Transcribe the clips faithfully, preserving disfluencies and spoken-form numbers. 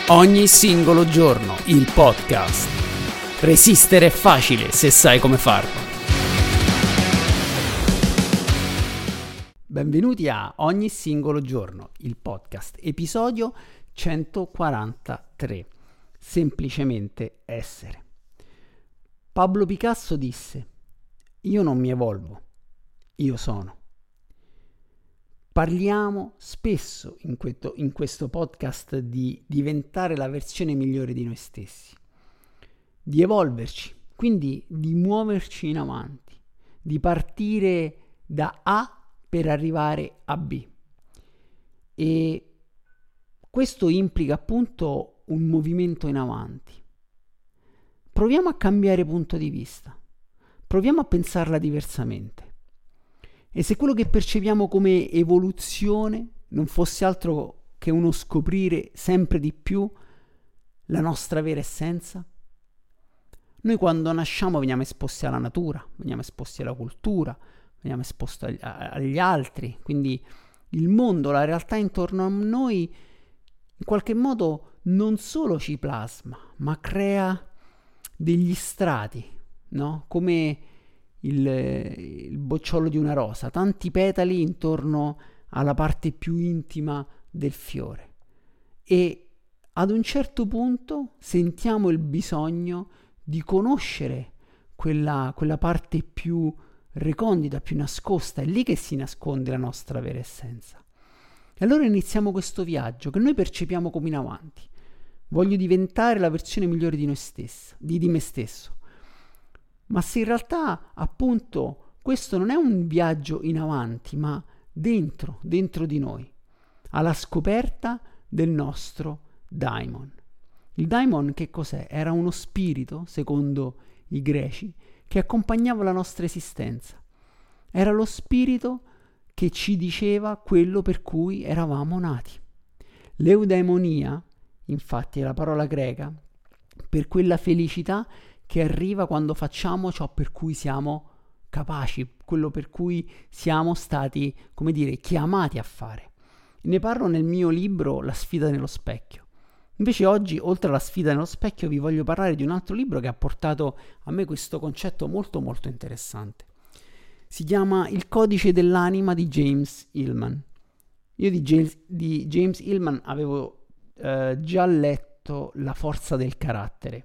Ogni singolo giorno, il podcast. Resistere è facile se sai come farlo. Benvenuti a Ogni singolo giorno, il podcast, episodio centoquarantatré. Semplicemente essere. Pablo Picasso disse: io non mi evolvo, io sono. Parliamo spesso in questo, in questo podcast di diventare la versione migliore di noi stessi, di evolverci, quindi di muoverci in avanti, di partire da A per arrivare a B. E questo implica appunto un movimento in avanti. Proviamo a cambiare punto di vista, proviamo a pensarla diversamente. E se quello che percepiamo come evoluzione non fosse altro che uno scoprire sempre di più la nostra vera essenza? Noi quando nasciamo veniamo esposti alla natura, veniamo esposti alla cultura, veniamo esposti agli, agli altri, quindi il mondo, la realtà intorno a noi in qualche modo non solo ci plasma, ma crea degli strati, no? Come Il, il bocciolo di una rosa, tanti petali intorno alla parte più intima del fiore, e ad un certo punto sentiamo il bisogno di conoscere quella, quella parte più recondita, più nascosta. È lì che si nasconde la nostra vera essenza. E allora iniziamo questo viaggio che noi percepiamo come in avanti. Voglio diventare la versione migliore di noi stessa, di, di me stesso. Ma se in realtà, appunto, questo non è un viaggio in avanti, ma dentro, dentro di noi, alla scoperta del nostro daimon. Il daimon che cos'è? Era uno spirito, secondo i greci, che accompagnava la nostra esistenza. Era lo spirito che ci diceva quello per cui eravamo nati. L'eudaimonia, infatti, è la parola greca per quella felicità che arriva quando facciamo ciò per cui siamo capaci, quello per cui siamo stati, come dire, chiamati a fare. Ne parlo nel mio libro La sfida nello specchio. Invece oggi, oltre alla sfida nello specchio, vi voglio parlare di un altro libro che ha portato a me questo concetto molto molto interessante. Si chiama Il codice dell'anima di James Hillman. Io di James, di James Hillman avevo eh, già letto La forza del carattere.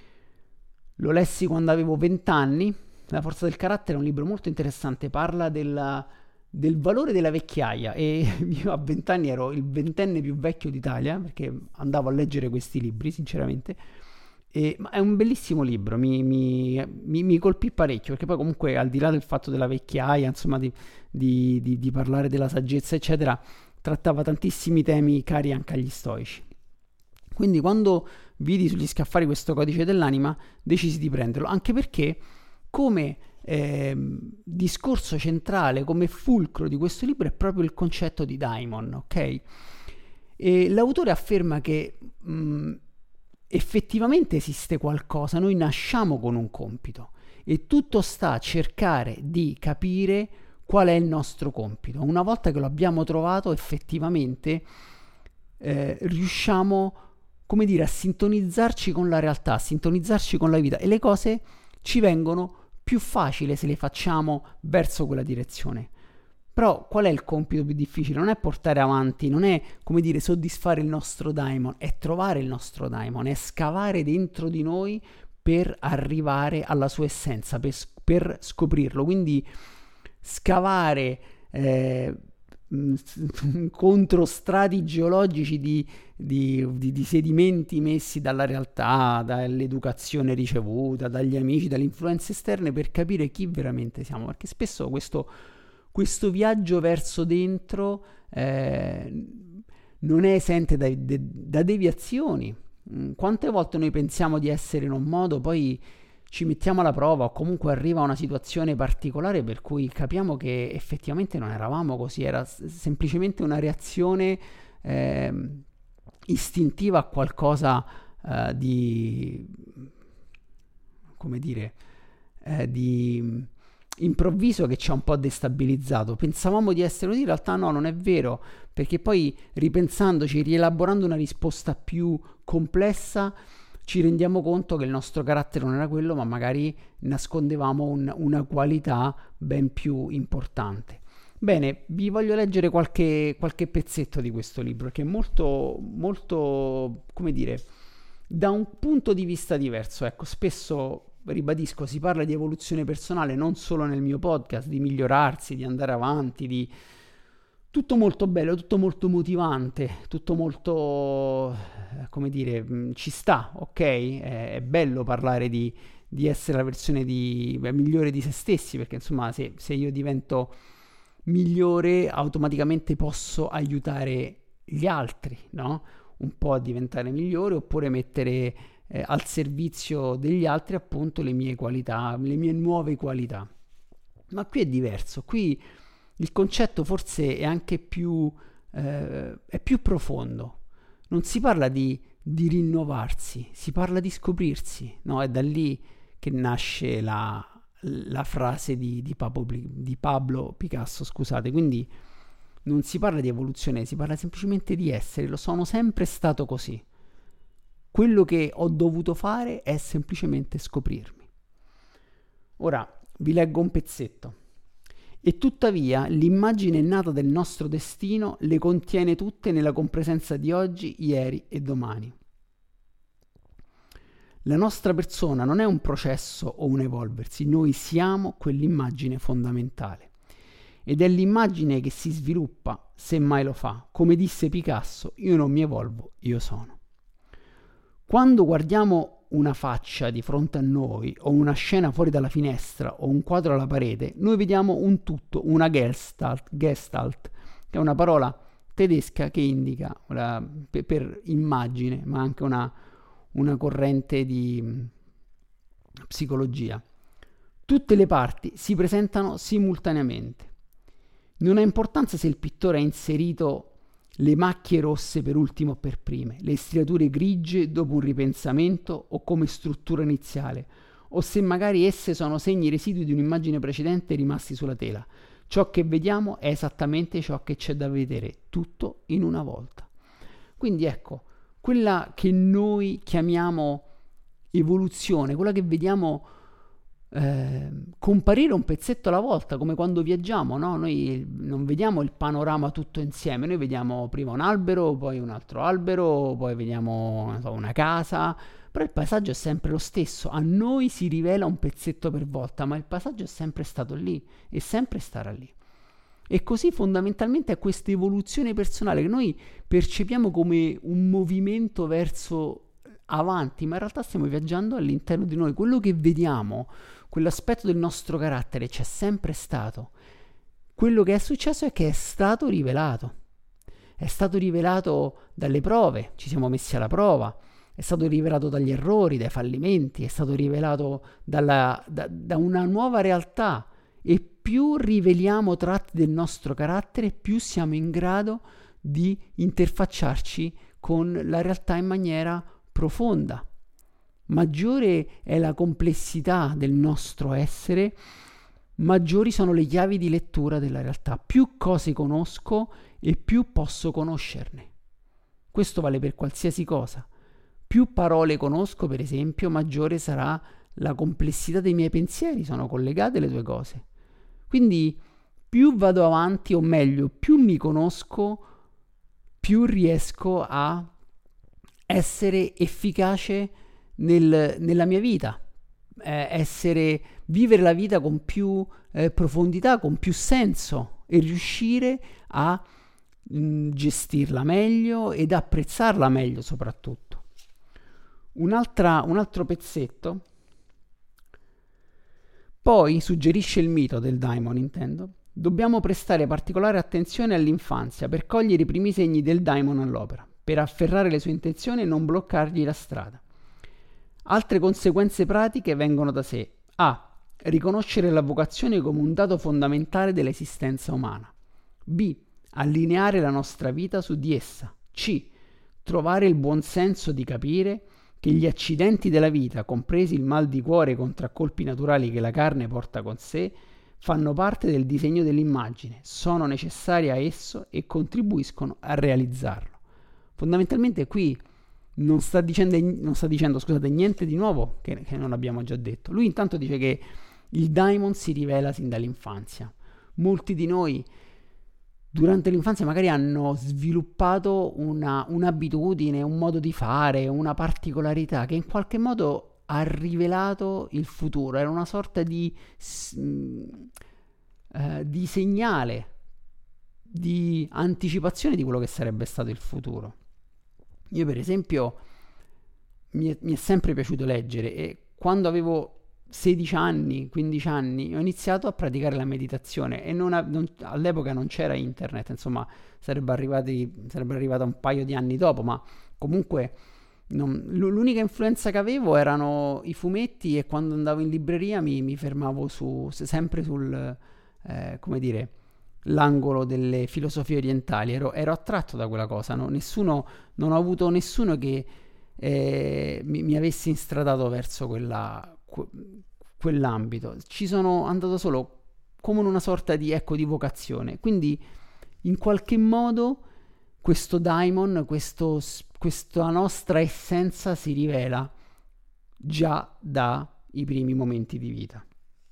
Lo lessi quando avevo vent'anni. La forza del carattere è un libro molto interessante, parla della, del valore della vecchiaia, e io a vent'anni ero il ventenne più vecchio d'Italia perché andavo a leggere questi libri, sinceramente. E, ma è un bellissimo libro, mi, mi, mi, mi colpì parecchio, perché poi comunque, al di là del fatto della vecchiaia, insomma, di, di, di, di parlare della saggezza eccetera, trattava tantissimi temi cari anche agli stoici. Quindi quando vidi sugli scaffali questo codice dell'anima decisi di prenderlo, anche perché come eh, discorso centrale, come fulcro di questo libro è proprio il concetto di daimon, ok? E l'autore afferma che mh, effettivamente esiste qualcosa, noi nasciamo con un compito e tutto sta a cercare di capire qual è il nostro compito. Una volta che lo abbiamo trovato, effettivamente eh, riusciamo, come dire, a sintonizzarci con la realtà, a sintonizzarci con la vita, e le cose ci vengono più facili se le facciamo verso quella direzione. Però qual è il compito più difficile? Non è portare avanti, non è, come dire, soddisfare il nostro daimon, è trovare il nostro daimon, è scavare dentro di noi per arrivare alla sua essenza, per, per scoprirlo. Quindi scavare eh, contro strati geologici di, di, di, di sedimenti messi dalla realtà, dall'educazione ricevuta, dagli amici, dalle influenze esterne, per capire chi veramente siamo, perché spesso questo, questo viaggio verso dentro eh, non è esente da, da, da deviazioni. Quante volte noi pensiamo di essere in un modo, poi ci mettiamo alla prova, o comunque arriva una situazione particolare per cui capiamo che effettivamente non eravamo così, era s- semplicemente una reazione eh, istintiva a qualcosa eh, di, come dire, eh, di improvviso che ci ha un po' destabilizzato. Pensavamo di essere così, in realtà no, non è vero, perché poi ripensandoci, rielaborando una risposta più complessa, ci rendiamo conto che il nostro carattere non era quello, ma magari nascondevamo un, una qualità ben più importante. Bene, vi voglio leggere qualche, qualche pezzetto di questo libro, che è molto, molto, come dire, da un punto di vista diverso. Ecco, spesso, ribadisco, si parla di evoluzione personale non solo nel mio podcast, di migliorarsi, di andare avanti, di tutto molto bello, tutto molto motivante, tutto molto, come dire, ci sta, ok? È, è bello parlare di, di essere la versione di, beh, migliore di se stessi, perché insomma se, se io divento migliore automaticamente posso aiutare gli altri, no? Un po' a diventare migliore, oppure mettere eh, al servizio degli altri appunto le mie qualità, le mie nuove qualità. Ma qui è diverso, qui il concetto forse è anche più, eh, è più profondo. Non si parla di, di rinnovarsi, si parla di scoprirsi, no? È da lì che nasce la, la frase di, di, Pablo, di Pablo Picasso, scusate. Quindi non si parla di evoluzione, si parla semplicemente di essere. Lo sono sempre stato così. Quello che ho dovuto fare è semplicemente scoprirmi. Ora vi leggo un pezzetto. E tuttavia l'immagine nata del nostro destino le contiene tutte nella compresenza di oggi, ieri e domani. La nostra persona non è un processo o un evolversi, noi siamo quell'immagine fondamentale. Ed è l'immagine che si sviluppa, se mai lo fa. Come disse Picasso, io non mi evolvo, io sono. Quando guardiamo una faccia di fronte a noi, o una scena fuori dalla finestra, o un quadro alla parete, noi vediamo un tutto, una Gestalt, Gestalt, che è una parola tedesca che indica una, per, per immagine, ma anche una, una corrente di mh, psicologia. Tutte le parti si presentano simultaneamente. Non ha importanza se il pittore ha inserito le macchie rosse per ultimo o per prime, le striature grigie dopo un ripensamento o come struttura iniziale, o se magari esse sono segni residui di un'immagine precedente rimasti sulla tela. Ciò che vediamo è esattamente ciò che c'è da vedere, tutto in una volta. Quindi ecco, quella che noi chiamiamo evoluzione, quella che vediamo Eh, comparire un pezzetto alla volta, come quando viaggiamo, no? Noi non vediamo il panorama tutto insieme, noi vediamo prima un albero, poi un altro albero, poi vediamo non so, una casa, però il paesaggio è sempre lo stesso. A noi si rivela un pezzetto per volta, ma il paesaggio è sempre stato lì e sempre starà lì. E così fondamentalmente è questa evoluzione personale che noi percepiamo come un movimento verso avanti, ma in realtà stiamo viaggiando all'interno di noi. Quello che vediamo, quell'aspetto del nostro carattere c'è sempre stato. Quello che è successo è che è stato rivelato. È stato rivelato dalle prove, ci siamo messi alla prova, è stato rivelato dagli errori, dai fallimenti, è stato rivelato dalla, da, da una nuova realtà. E più riveliamo tratti del nostro carattere, più siamo in grado di interfacciarci con la realtà in maniera profonda. Maggiore è la complessità del nostro essere, maggiori sono le chiavi di lettura della realtà. Più cose conosco e più posso conoscerne. Questo vale per qualsiasi cosa. Più parole conosco, per esempio, maggiore sarà la complessità dei miei pensieri, sono collegate le due cose. Quindi più vado avanti, o meglio, più mi conosco, più riesco a essere efficace nel, nella mia vita, eh, essere, vivere la vita con più eh, profondità, con più senso e riuscire a mh, gestirla meglio ed apprezzarla meglio soprattutto. Un'altra, un altro pezzetto poi suggerisce il mito del daimon, intendo. Dobbiamo prestare particolare attenzione all'infanzia per cogliere i primi segni del daimon all'opera, per afferrare le sue intenzioni e non bloccargli la strada. Altre conseguenze pratiche vengono da sé. A. Riconoscere la vocazione come un dato fondamentale dell'esistenza umana. B. Allineare la nostra vita su di essa. C. Trovare il buon senso di capire che gli accidenti della vita, compresi il mal di cuore e i contraccolpi naturali che la carne porta con sé, fanno parte del disegno dell'immagine, sono necessari a esso e contribuiscono a realizzarlo. Fondamentalmente qui non sta dicendo, non sta dicendo scusate, niente di nuovo che, che non abbiamo già detto. Lui intanto dice che il daimon si rivela sin dall'infanzia. Molti di noi durante l'infanzia magari hanno sviluppato una, un'abitudine, un modo di fare, una particolarità che in qualche modo ha rivelato il futuro. Era una sorta di, eh, di segnale, di anticipazione di quello che sarebbe stato il futuro. Io per esempio mi è, mi è sempre piaciuto leggere e quando avevo sedici anni, quindici anni ho iniziato a praticare la meditazione e non, non, all'epoca non c'era internet, insomma sarebbe, arrivati, sarebbe arrivato un paio di anni dopo, ma comunque non, l'unica influenza che avevo erano i fumetti e quando andavo in libreria mi, mi fermavo su, sempre sul, eh, come dire, l'angolo delle filosofie orientali, ero, ero attratto da quella cosa, no? Nessuno, non ho avuto nessuno che eh, mi, mi avesse instradato verso quella, que, quell'ambito, ci sono andato solo come una sorta di, ecco, di vocazione, quindi in qualche modo questo daimon, questo, questa nostra essenza si rivela già dai primi momenti di vita.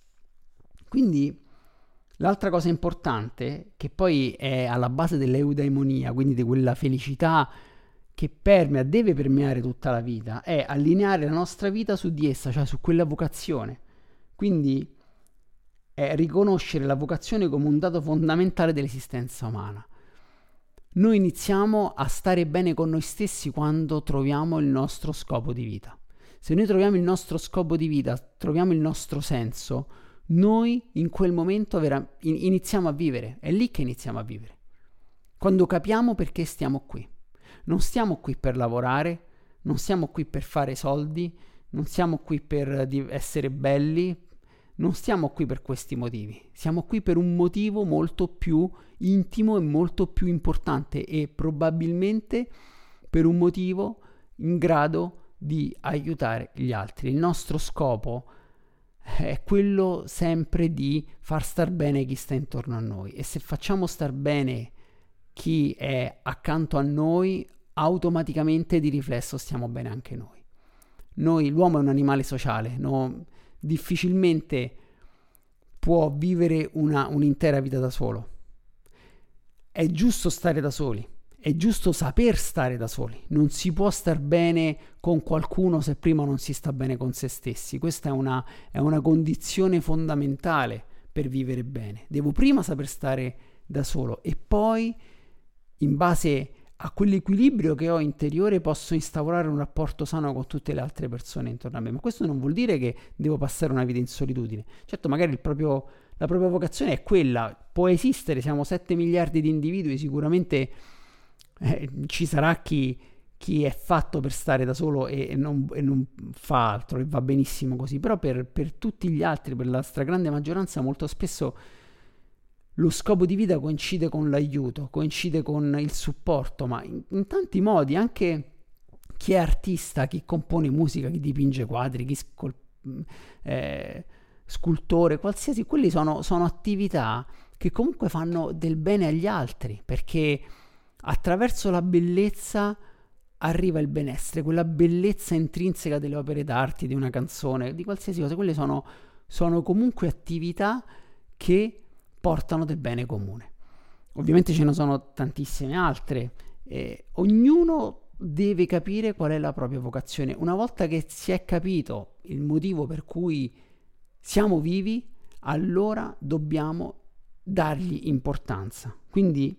Quindi l'altra cosa importante, che poi è alla base dell'eudaimonia, quindi di quella felicità che permea, deve permeare tutta la vita, è allineare la nostra vita su di essa, cioè su quella vocazione. Quindi è riconoscere la vocazione come un dato fondamentale dell'esistenza umana. Noi iniziamo a stare bene con noi stessi quando troviamo il nostro scopo di vita. Se noi troviamo il nostro scopo di vita, troviamo il nostro senso, noi in quel momento vera- iniziamo a vivere, è lì che iniziamo a vivere. Quando capiamo perché stiamo qui. Non stiamo qui per lavorare, non siamo qui per fare soldi, non siamo qui per essere belli, non stiamo qui per questi motivi. Siamo qui per un motivo molto più intimo e molto più importante e probabilmente per un motivo in grado di aiutare gli altri. Il nostro scopo è quello sempre di far star bene chi sta intorno a noi e se facciamo star bene chi è accanto a noi, automaticamente di riflesso stiamo bene anche noi. Noi, l'uomo è un animale sociale, no? Difficilmente può vivere una, un'intera vita da solo. È giusto stare da soli, è giusto saper stare da soli. Non si può star bene con qualcuno se prima non si sta bene con se stessi. Questa è una, è una condizione fondamentale per vivere bene. Devo prima saper stare da solo e poi, in base a quell'equilibrio che ho interiore, posso instaurare un rapporto sano con tutte le altre persone intorno a me. Ma questo non vuol dire che devo passare una vita in solitudine. Certo, magari il proprio, la propria vocazione è quella, può esistere, siamo sette miliardi di individui, sicuramente eh, ci sarà chi, chi è fatto per stare da solo e, e, non, e non fa altro, e va benissimo così, però per, per tutti gli altri, per la stragrande maggioranza, molto spesso lo scopo di vita coincide con l'aiuto, coincide con il supporto, ma in, in tanti modi. Anche chi è artista, chi compone musica, chi dipinge quadri, chi scol- eh, scultore, qualsiasi, quelli sono, sono attività che comunque fanno del bene agli altri, perché attraverso la bellezza arriva il benessere, quella bellezza intrinseca delle opere d'arte, di una canzone, di qualsiasi cosa. Quelle sono, sono comunque attività che portano del bene comune. Ovviamente ce ne sono tantissime altre. Eh, ognuno deve capire qual è la propria vocazione. Una volta che si è capito il motivo per cui siamo vivi, allora dobbiamo dargli importanza. Quindi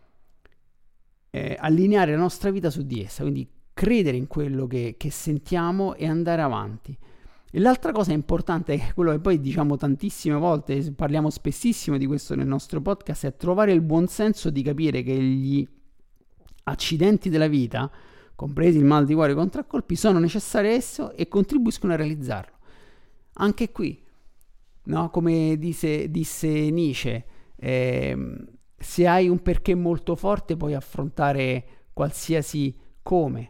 eh, allineare la nostra vita su di essa, quindi credere in quello che, che sentiamo e andare avanti. E l'altra cosa importante, quello che poi diciamo tantissime volte, parliamo spessissimo di questo nel nostro podcast, è trovare il buon senso di capire che gli accidenti della vita, compresi il mal di cuore e i contraccolpi, sono necessari a esso e contribuiscono a realizzarlo. Anche qui, no? Come disse, disse Nietzsche, eh, se hai un perché molto forte puoi affrontare qualsiasi come.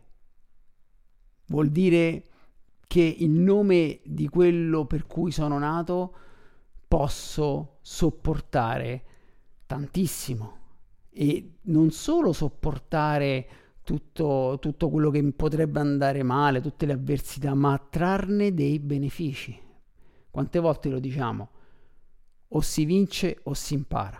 Vuol dire che in nome di quello per cui sono nato posso sopportare tantissimo, e non solo sopportare tutto, tutto quello che mi potrebbe andare male, tutte le avversità, ma trarne dei benefici. Quante volte lo diciamo? O si vince o si impara.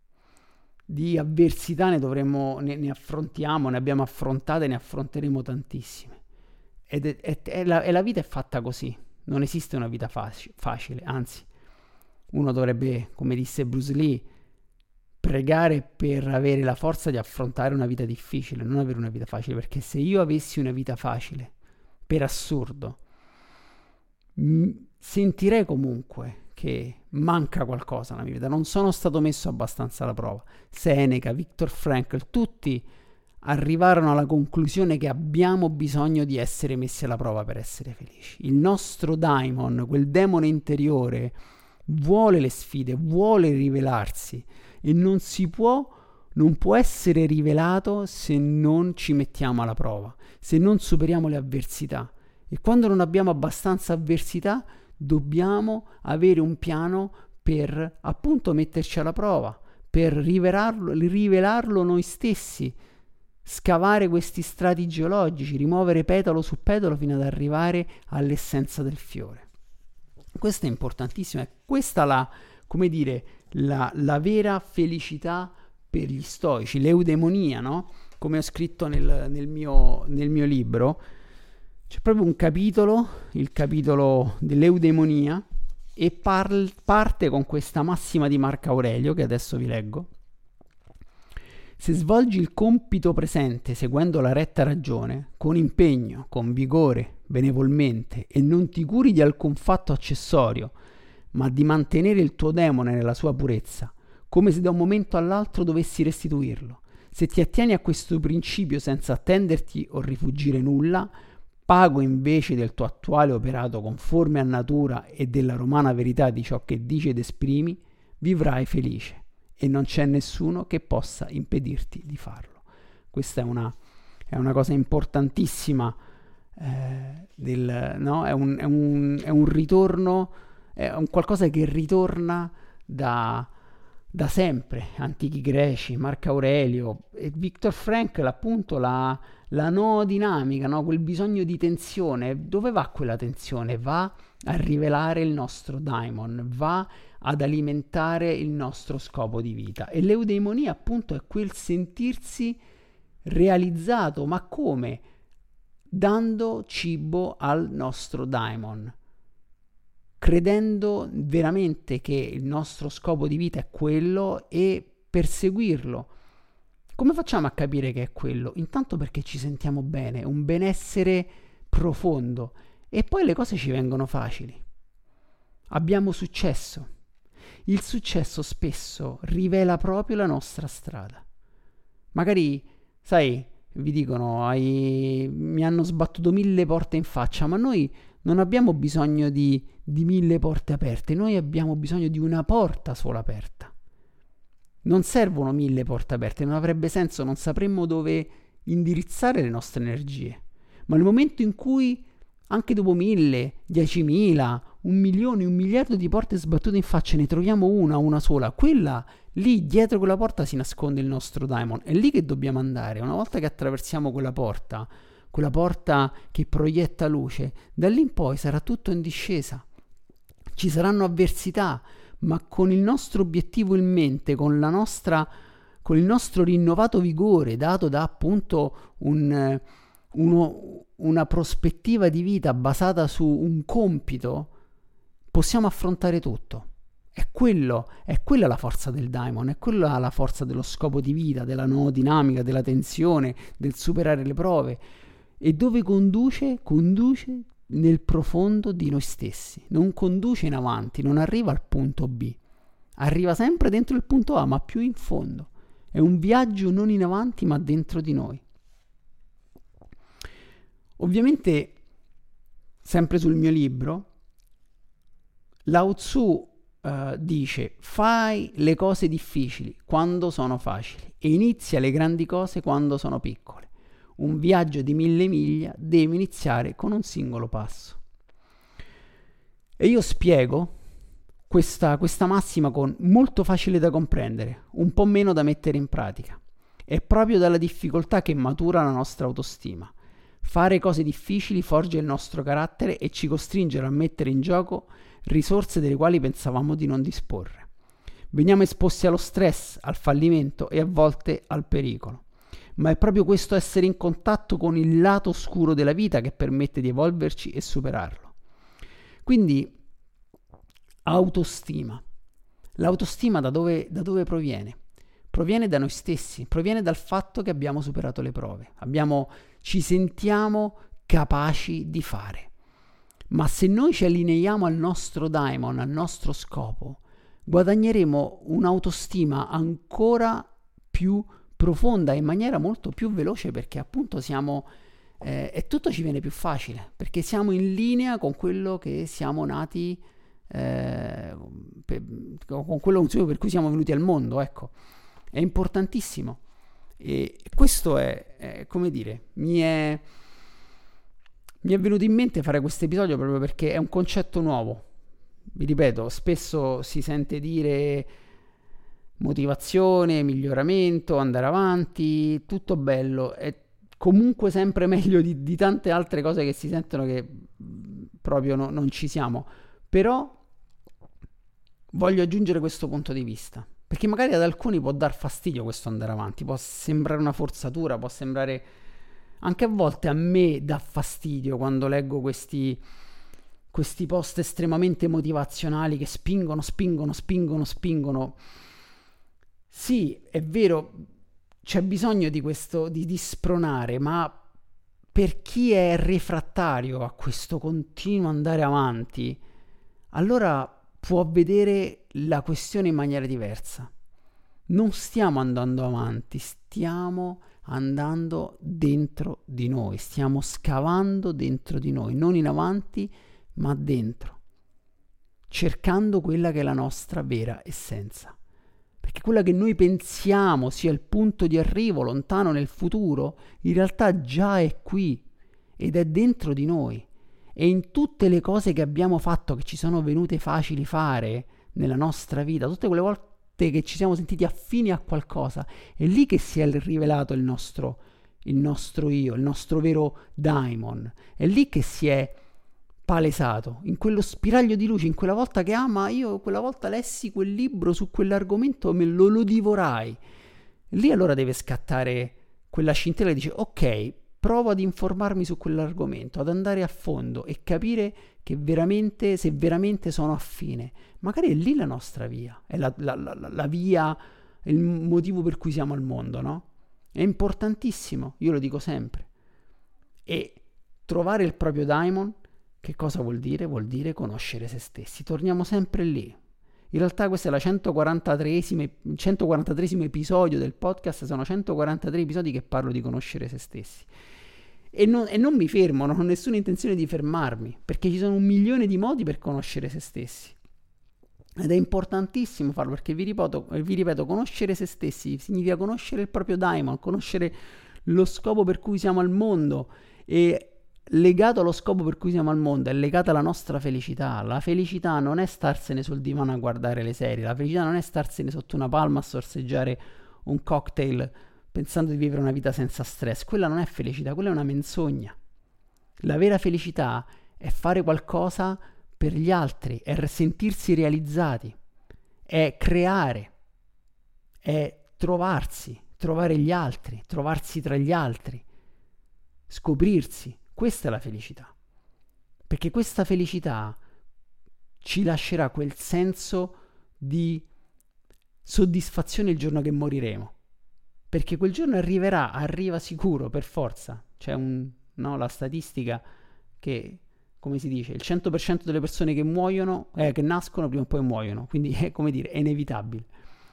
Di avversità ne dovremmo, ne, ne affrontiamo, ne abbiamo affrontate, ne affronteremo tantissime. Ed è, è, è la, e la vita è fatta così. Non esiste una vita faci, facile, anzi, uno dovrebbe, come disse Bruce Lee, pregare per avere la forza di affrontare una vita difficile, non avere una vita facile, perché se io avessi una vita facile, per assurdo, m- sentirei comunque che manca qualcosa nella mia vita, non sono stato messo abbastanza alla prova. Seneca, Viktor Frankl, tutti arrivarono alla conclusione che abbiamo bisogno di essere messi alla prova per essere felici. Il nostro daimon, quel demone interiore, vuole le sfide, vuole rivelarsi, e non si può, non può essere rivelato se non ci mettiamo alla prova, se non superiamo le avversità. E quando non abbiamo abbastanza avversità, dobbiamo avere un piano per appunto metterci alla prova, per rivelarlo, rivelarlo noi stessi, scavare questi strati geologici, rimuovere petalo su petalo fino ad arrivare all'essenza del fiore. Questo è importantissimo, è questa la, come dire, la, la vera felicità per gli stoici, l'eudemonia, no? Come ho scritto nel, nel, mio, nel mio libro, c'è proprio un capitolo, il capitolo dell'eudemonia, e par- parte con questa massima di Marco Aurelio, che adesso vi leggo. Se svolgi il compito presente seguendo la retta ragione, con impegno, con vigore, benevolmente, e non ti curi di alcun fatto accessorio, ma di mantenere il tuo demone nella sua purezza, come se da un momento all'altro dovessi restituirlo. Se ti attieni a questo principio senza attenderti o rifugire nulla, pago invece del tuo attuale operato conforme a natura e della romana verità di ciò che dici ed esprimi, vivrai felice, e non c'è nessuno che possa impedirti di farlo. Questa è una, è una cosa importantissima, eh, del, no? È un, è un, è un ritorno, è un qualcosa che ritorna da, da sempre, antichi greci, Marco Aurelio e Viktor Frankl, appunto la, la noodinamica, no? Quel bisogno di tensione. Dove va quella tensione? Va a rivelare il nostro daimon, va ad alimentare il nostro scopo di vita. E l'eudemonia appunto è quel sentirsi realizzato, ma come? Dando cibo al nostro daimon, credendo veramente che il nostro scopo di vita è quello e perseguirlo. Come facciamo a capire che è quello? Intanto perché ci sentiamo bene, un benessere profondo, e poi le cose ci vengono facili. Abbiamo successo. Il successo spesso rivela proprio la nostra strada. Magari, sai, vi dicono, hai, mi hanno sbattuto mille porte in faccia, ma noi non abbiamo bisogno di, di mille porte aperte, noi abbiamo bisogno di una porta sola aperta. Non servono mille porte aperte, non avrebbe senso, non sapremmo dove indirizzare le nostre energie. Ma nel momento in cui, anche dopo mille, diecimila, un milione, un miliardo di porte sbattute in faccia, ne troviamo una, una sola, quella lì dietro quella porta si nasconde il nostro daimon. È lì che dobbiamo andare. Una volta che attraversiamo quella porta, quella porta che proietta luce, da lì in poi sarà tutto in discesa. Ci saranno avversità, ma con il nostro obiettivo in mente, con la nostra, con il nostro rinnovato vigore dato da appunto un, uno, una prospettiva di vita basata su un compito, possiamo affrontare tutto. È quello, è quella la forza del daimon, è quella la forza dello scopo di vita, della noodinamica, della tensione, del superare le prove. E dove conduce? Conduce nel profondo di noi stessi. Non conduce in avanti, non arriva al punto B. Arriva sempre dentro il punto A, ma più in fondo. È un viaggio non in avanti, ma dentro di noi. Ovviamente, sempre sul mio libro, Lao Tzu uh, dice: fai le cose difficili quando sono facili e inizia le grandi cose quando sono piccole. Un viaggio di mille miglia deve iniziare con un singolo passo. E io spiego questa, questa massima con molto facile da comprendere, un po' meno da mettere in pratica. È proprio dalla difficoltà che matura la nostra autostima. Fare cose difficili forgia il nostro carattere e ci costringe a mettere in gioco risorse delle quali pensavamo di non disporre. Veniamo esposti allo stress, al fallimento e a volte al pericolo. Ma è proprio questo essere in contatto con il lato oscuro della vita che permette di evolverci e superarlo. Quindi, autostima. L'autostima da dove, da dove proviene? Proviene da noi stessi, proviene dal fatto che abbiamo superato le prove, abbiamo, ci sentiamo capaci di fare. Ma se noi ci allineiamo al nostro daimon, al nostro scopo, guadagneremo un'autostima ancora più profonda in maniera molto più veloce, perché appunto siamo eh, e tutto ci viene più facile, perché siamo in linea con quello che siamo nati eh, per, con quello per cui siamo venuti al mondo, ecco. È importantissimo e questo è, è come dire, mi è mi è venuto in mente fare questo episodio proprio perché è un concetto nuovo. Vi ripeto, spesso si sente dire motivazione, miglioramento, andare avanti, tutto bello, è comunque sempre meglio di, di tante altre cose che si sentono che proprio no, non ci siamo. Però voglio aggiungere questo punto di vista, perché magari ad alcuni può dar fastidio questo andare avanti, può sembrare una forzatura, può sembrare... Anche a volte a me dà fastidio quando leggo questi, questi post estremamente motivazionali che spingono, spingono, spingono, spingono. Sì, è vero, c'è bisogno di questo, di, di spronare, ma per chi è refrattario a questo continuo andare avanti, allora può vedere la questione in maniera diversa. Non stiamo andando avanti, stiamo andando dentro di noi, stiamo scavando dentro di noi, non in avanti, ma dentro, cercando quella che è la nostra vera essenza. Perché quella che noi pensiamo sia il punto di arrivo lontano nel futuro, in realtà già è qui ed è dentro di noi. E in tutte le cose che abbiamo fatto, che ci sono venute facili fare nella nostra vita, tutte quelle volte che ci siamo sentiti affini a qualcosa, è lì che si è rivelato il nostro, il nostro io, il nostro vero daimon, è lì che si è palesato, in quello spiraglio di luce, in quella volta che ah ma io quella volta lessi quel libro su quell'argomento, me lo, lo divorai. Lì allora deve scattare quella scintilla che dice ok, provo ad informarmi su quell'argomento, ad andare a fondo e capire che veramente, se veramente sono affine. Magari è lì la nostra via, è la, la, la, la via, il motivo per cui siamo al mondo, no? È importantissimo, io lo dico sempre. E trovare il proprio daimon, che cosa vuol dire? Vuol dire conoscere se stessi. Torniamo sempre lì. In realtà questo è la centoquarantatreesimo, centoquarantatreesimo episodio del podcast, sono centoquarantatré episodi che parlo di conoscere se stessi. E non, e non mi fermo, non ho nessuna intenzione di fermarmi, perché ci sono un milione di modi per conoscere se stessi. Ed è importantissimo farlo, perché vi ripeto, vi ripeto, conoscere se stessi significa conoscere il proprio daimon, conoscere lo scopo per cui siamo al mondo, e legato allo scopo per cui siamo al mondo è legata alla nostra felicità. La felicità non è starsene sul divano a guardare le serie, la felicità non è starsene sotto una palma a sorseggiare un cocktail pensando di vivere una vita senza stress. Quella non è felicità, quella è una menzogna. La vera felicità è fare qualcosa per gli altri, è sentirsi realizzati, è creare, è trovarsi, trovare gli altri, trovarsi tra gli altri, scoprirsi. Questa è la felicità, perché questa felicità ci lascerà quel senso di soddisfazione il giorno che moriremo, perché quel giorno arriverà, arriva sicuro, per forza. C'è un, no, la statistica che, come si dice, il cento per cento delle persone che muoiono, eh, che nascono prima o poi muoiono, quindi è, come dire, è inevitabile.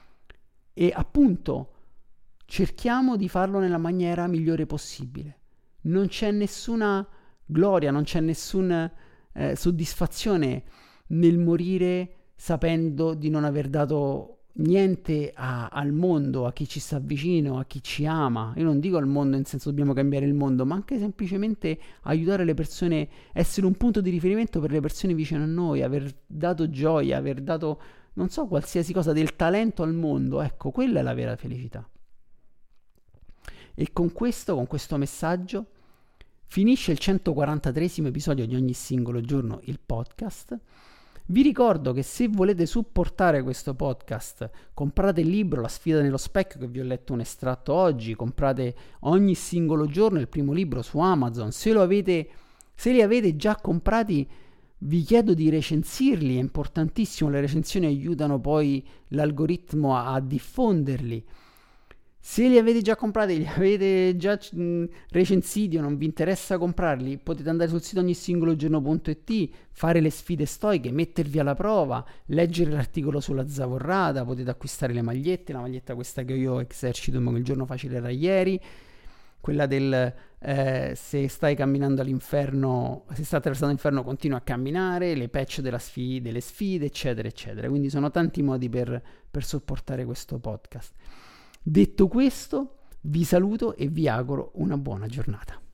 E appunto cerchiamo di farlo nella maniera migliore possibile. Non c'è nessuna gloria, non c'è nessuna eh, soddisfazione nel morire sapendo di non aver dato niente a, al mondo, a chi ci sta vicino, a chi ci ama. Io non dico al mondo in senso dobbiamo cambiare il mondo, ma anche semplicemente aiutare le persone, essere un punto di riferimento per le persone vicino a noi, aver dato gioia, aver dato, non so, qualsiasi cosa, del talento al mondo. Ecco, quella è la vera felicità. E con questo, con questo messaggio, finisce il centoquarantatreesimo episodio di Ogni Singolo Giorno, il podcast. Vi ricordo che se volete supportare questo podcast, comprate il libro La sfida nello specchio, che vi ho letto un estratto oggi, comprate Ogni Singolo Giorno, il primo libro, su Amazon. Se lo avete, se li avete già comprati, vi chiedo di recensirli, è importantissimo, le recensioni aiutano poi l'algoritmo a, a diffonderli. Se li avete già comprati, li avete già mh, recensiti o non vi interessa comprarli, potete andare sul sito ognisingologiorno punto it, fare le sfide stoiche, mettervi alla prova, leggere l'articolo sulla zavorrata, potete acquistare le magliette, la maglietta questa che io esercito, ma il giorno facile era ieri, quella del eh, se stai camminando all'inferno, se stai attraversando l'inferno continua a camminare, le patch della sfide, delle sfide, eccetera, eccetera. Quindi sono tanti modi per, per supportare questo podcast. Detto questo, vi saluto e vi auguro una buona giornata.